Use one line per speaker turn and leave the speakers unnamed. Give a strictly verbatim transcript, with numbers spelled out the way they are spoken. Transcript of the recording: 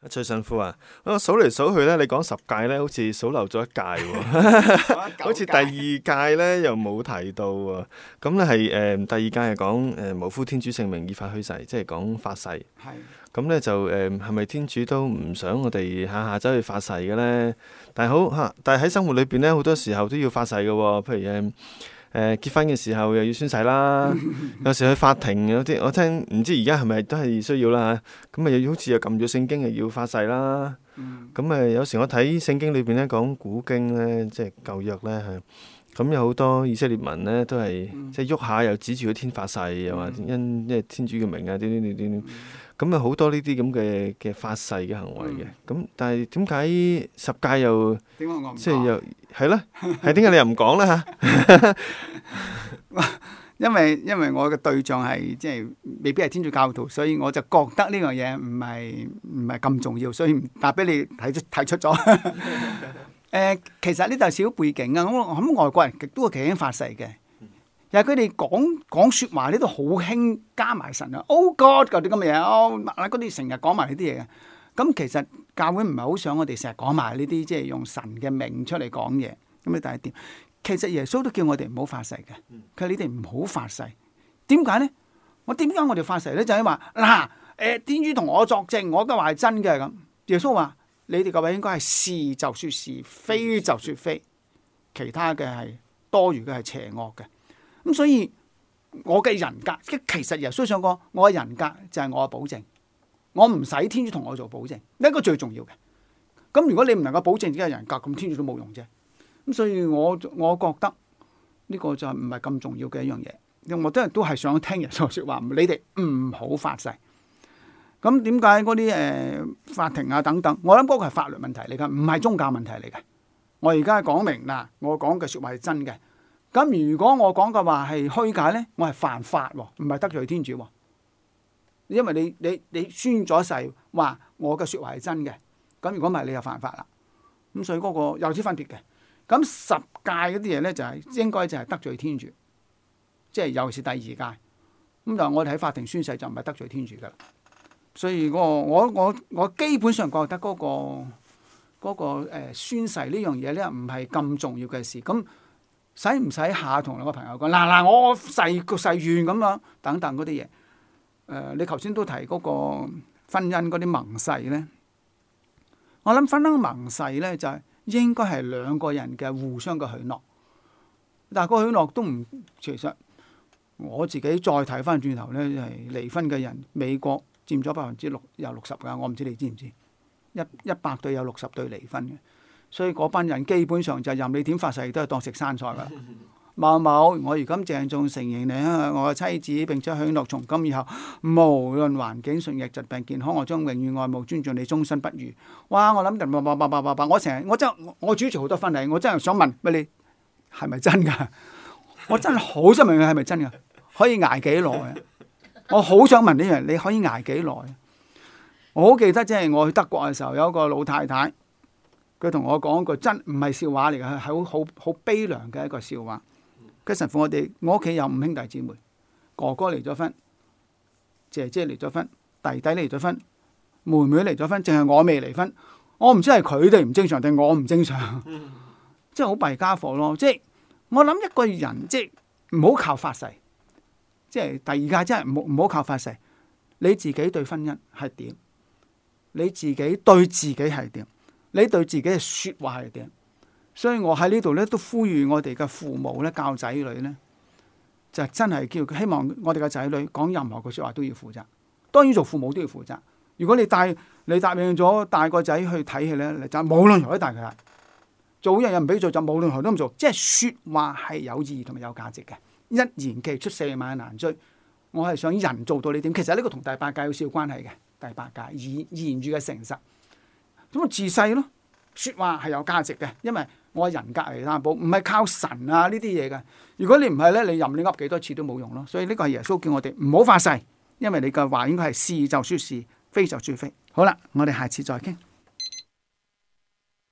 崔神父啊，我數嚟數去咧，你講十誡咧，好似數漏咗一誡喎，好似第二誡咧又冇提到喎。咁咧係誒第二誡係講誒無呼天主聖名以法虛誓，即係講發誓。
係
咁咧就誒係咪天主都唔想我哋下下走去發誓嘅咧？但係好嚇，但係喺生活裏邊咧，好多時候都要發誓嘅喎。譬如誒。誒、呃、結婚嘅時候又要宣誓啦，有時去法庭有啲，我聽唔知而家係咪都係需要啦嚇，咁啊又好似又撳住聖經又要發誓啦，咁誒、嗯、有時我睇聖經裏邊咧講古經咧，即係舊約咧嚇，咁有好多以色列民咧都係、嗯、即係喐下又指住個天發誓，又話因因為天主嘅名啊點點點點，咁啊好多呢啲咁嘅嘅發誓嘅行為嘅，咁、嗯、但係點解十誡又即係又？係咯，係點解你又唔講咧嚇？
因為因為我嘅對象係即係未必係天主教徒，所以我就覺得呢樣嘢唔係唔係咁重要，所以唔答俾你睇出睇出咗。誒、呃，其實呢度係少背景啊，我諗外國人極都係幾興發誓嘅，又係佢哋講講説話呢度好興加埋神啊，Oh God 嗰啲咁嘅嘢，哦嗰啲成日講埋呢啲嘢嘅。咁其實教會唔係好想我哋成日講埋呢啲，即係用神嘅名出嚟講嘢。咁你第一點，其實耶穌都叫我哋唔好發誓嘅。佢話你哋唔好發誓。點解咧？我點解我哋發誓咧？就係話嗱，誒天主同我作證，我嘅話係真嘅咁。耶穌話：你哋嘅話應該係是就説是，非就説非，其他嘅係多餘嘅係邪惡嘅。咁所以我嘅人格，即其實耶穌想講，我嘅人格就係我嘅保證。我唔使天主同我做保證，呢個最重要嘅。咁如果你唔能夠保證自己嘅人格，咁天主都冇用啫。咁所以我我覺得呢個就唔係咁重要嘅一樣嘢。因為我真係都係想聽耶穌説話，你哋唔好發誓。咁點解嗰啲誒法庭啊等等？我諗嗰個係法律問題嚟㗎，唔係宗教問題嚟嘅。我而家講明嗱，我講嘅説話係真嘅。咁如果我講嘅話係虛假咧，我係犯法喎，唔係得罪天主喎。因為你你你宣咗誓話我嘅説話係真嘅，咁如果唔係你就犯法啦。咁所以嗰個有啲分別嘅。咁十誡嗰啲嘢咧就係、是、應該就係得罪天主，即係尤其是第二誡。咁就我哋喺法庭宣誓就唔係得罪天主噶啦。所以我我我我基本上覺得嗰、那個嗰、那個誒宣誓呢樣嘢咧唔係咁重要嘅事。咁使唔使下同兩個朋友講嗱嗱我誓個誓願咁樣等等嗰啲嘢？誒、呃，你頭先都提嗰個婚姻嗰啲盟誓咧，我諗婚姻盟誓咧就係、是、應該係兩個人嘅互相嘅許諾，但係個許諾都唔，其實我自己再睇翻轉頭咧，係離婚嘅人，美國佔咗百分之六有六十㗎，我唔知你知唔知？一一百對有六十對離婚嘅，所以嗰班人基本上就任你點發誓都係當食生菜㗎啦。某某，我如今鄭重承認你係我嘅妻子，並且許諾從今以後，無論環境、順逆、疾病、健康，我將永遠愛慕、尊重你，終身不渝。哇！我諗就叭叭叭叭叭，我成日我真我主持好多婚禮，我真係想問喂，你係咪真㗎？我真係好想問佢係咪真㗎？可以捱幾耐啊？我好想問呢樣，你可以捱幾耐？我好記得即係我去德國嘅時候，有一個老太太，佢同我講個真唔係笑話嚟嘅，係好好好悲涼嘅一個笑話。佢神父，我哋我屋企有五兄弟姊妹，哥哥離咗婚，姐姐離咗婚，弟弟離咗婚，妹妹離咗婚，淨係我未離婚。我唔知係佢哋唔正常定我唔正常，即係好弊家伙咯。即係我諗一個人即係唔好靠發誓，即係第二屆真係唔好唔好靠發誓。你自己對婚姻係點？你自己對自己係點？你對自己嘅説話係點？所以我喺呢度咧都呼籲我哋嘅父母咧教仔女咧，就真係叫希望我哋嘅仔女講任何嘅説話都要負責。當然做父母都要負責。如果你帶你答應咗帶個仔去睇戲咧，就無論如何都帶佢啦。做一樣嘢唔俾做就無論如何都唔做。即係説話係有意義同埋有價值嘅。一言既出駟馬難追。我係想人做到呢點。其實呢個同第八誡有少少關係嘅。第八誡以言語嘅誠實。咁啊自細咯，説話係有價值嘅，因為我人格嚟擔保，唔係靠神啊呢啲嘢嘅。如果你唔係咧，你任你噏幾多次都冇用咯。所以呢個係耶穌叫我哋唔好發誓，因為你嘅話應該係是就説是，非就説非。好啦，我哋下次再傾。